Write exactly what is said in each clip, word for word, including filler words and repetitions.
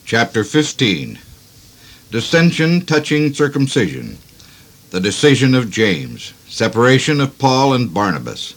Chapter fifteen. Dissension touching circumcision. The decision of James. Separation of Paul and Barnabas.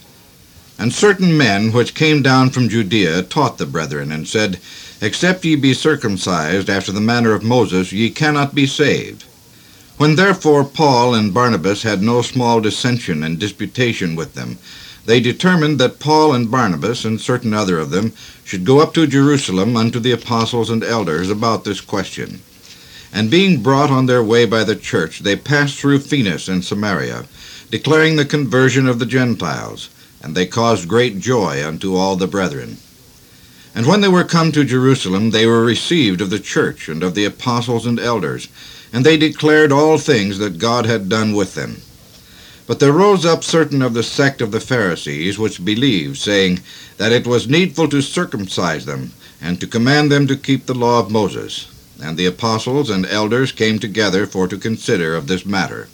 And certain men which came down from Judea taught the brethren, and said, Except ye be circumcised after the manner of Moses, ye cannot be saved. When therefore Paul and Barnabas had no small dissension and disputation with them, they determined that Paul and Barnabas and certain other of them should go up to Jerusalem unto the apostles and elders about this question. And being brought on their way by the church, they passed through Phoenix and Samaria, declaring the conversion of the Gentiles, and they caused great joy unto all the brethren. And when they were come to Jerusalem, they were received of the church and of the apostles and elders, and they declared all things that God had done with them. But there rose up certain of the sect of the Pharisees, which believed, saying that it was needful to circumcise them, and to command them to keep the law of Moses. And the apostles and elders came together for to consider of this matter.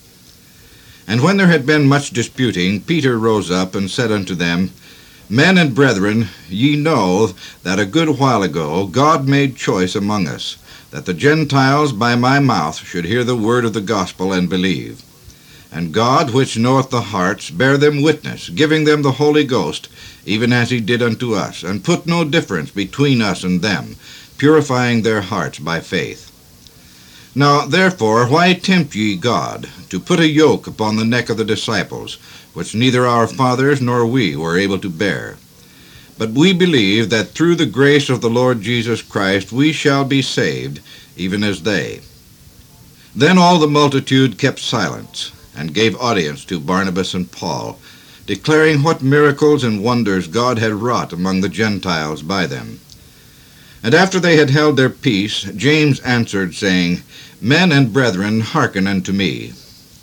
And when there had been much disputing, Peter rose up and said unto them, Men and brethren, ye know that a good while ago God made choice among us, that the Gentiles by my mouth should hear the word of the gospel and believe. And God, which knoweth the hearts, bare them witness, giving them the Holy Ghost, even as he did unto us, and put no difference between us and them, purifying their hearts by faith. Now therefore why tempt ye God, to put a yoke upon the neck of the disciples, which neither our fathers nor we were able to bear? But we believe that through the grace of the Lord Jesus Christ we shall be saved, even as they. Then all the multitude kept silence, and gave audience to Barnabas and Paul, declaring what miracles and wonders God had wrought among the Gentiles by them. And after they had held their peace, James answered, saying, Men and brethren, hearken unto me.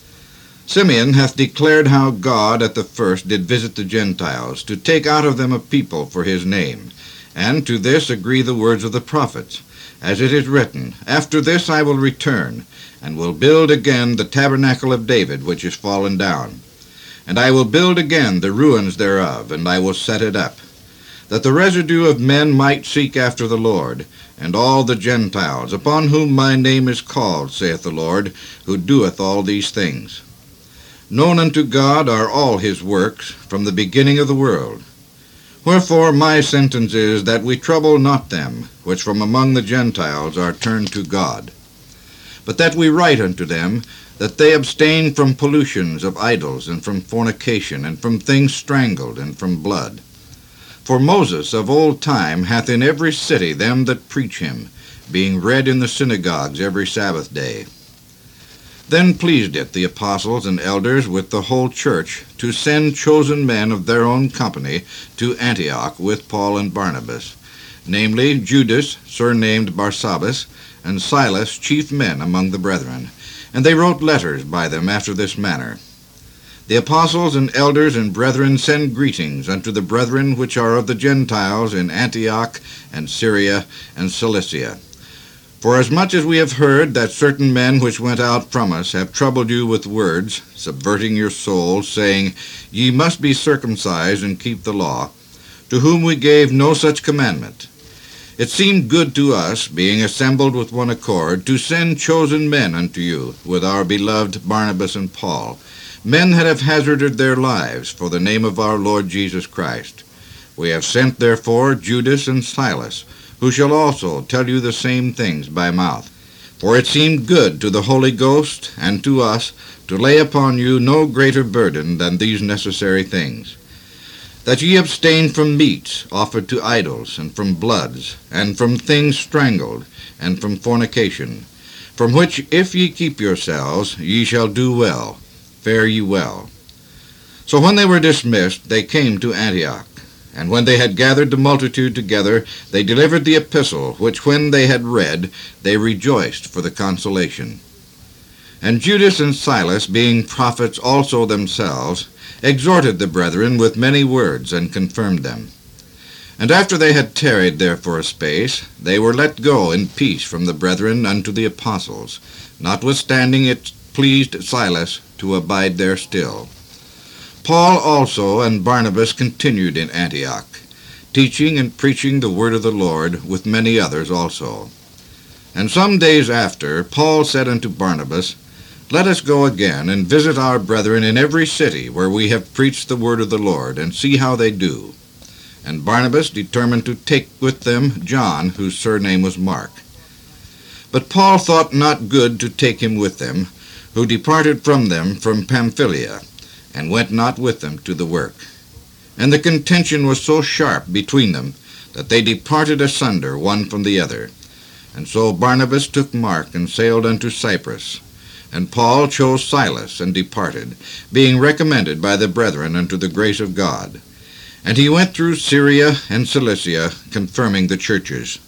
Simeon hath declared how God at the first did visit the Gentiles, to take out of them a people for his name. And to this agree the words of the prophets, as it is written, After this I will return, and will build again the tabernacle of David, which is fallen down. And I will build again the ruins thereof, and I will set it up, that the residue of men might seek after the Lord, and all the Gentiles, upon whom my name is called, saith the Lord, who doeth all these things. Known unto God are all his works, from the beginning of the world. Wherefore my sentence is, that we trouble not them, which from among the Gentiles are turned to God. But that we write unto them, that they abstain from pollutions of idols, and from fornication, and from things strangled, and from blood. For Moses of old time hath in every city them that preach him, being read in the synagogues every Sabbath day. Then pleased it the apostles and elders with the whole church to send chosen men of their own company to Antioch with Paul and Barnabas, namely Judas, surnamed Barsabbas, and Silas, chief men among the brethren. And they wrote letters by them after this manner. The apostles and elders and brethren send greetings unto the brethren which are of the Gentiles in Antioch and Syria and Cilicia. Forasmuch as we have heard that certain men which went out from us have troubled you with words, subverting your souls, saying, Ye must be circumcised and keep the law, to whom we gave no such commandment. It seemed good to us, being assembled with one accord, to send chosen men unto you, with our beloved Barnabas and Paul, men that have hazarded their lives for the name of our Lord Jesus Christ. We have sent therefore Judas and Silas, who shall also tell you the same things by mouth. For it seemed good to the Holy Ghost and to us to lay upon you no greater burden than these necessary things, that ye abstain from meats offered to idols, and from bloods, and from things strangled, and from fornication, from which if ye keep yourselves, ye shall do well, fare ye well. So when they were dismissed, they came to Antioch. And when they had gathered the multitude together, they delivered the epistle, which when they had read, they rejoiced for the consolation. And Judas and Silas, being prophets also themselves, exhorted the brethren with many words, and confirmed them. And after they had tarried there for a space, they were let go in peace from the brethren unto the apostles, notwithstanding it pleased Silas to abide there still. Paul also and Barnabas continued in Antioch, teaching and preaching the word of the Lord, with many others also. And some days after, Paul said unto Barnabas, Let us go again, and visit our brethren in every city where we have preached the word of the Lord, and see how they do. And Barnabas determined to take with them John, whose surname was Mark. But Paul thought not good to take him with them, who departed from them from Pamphylia, and went not with them to the work. And the contention was so sharp between them, that they departed asunder one from the other. And so Barnabas took Mark, and sailed unto Cyprus. And Paul chose Silas, and departed, being recommended by the brethren unto the grace of God. And he went through Syria and Cilicia, confirming the churches.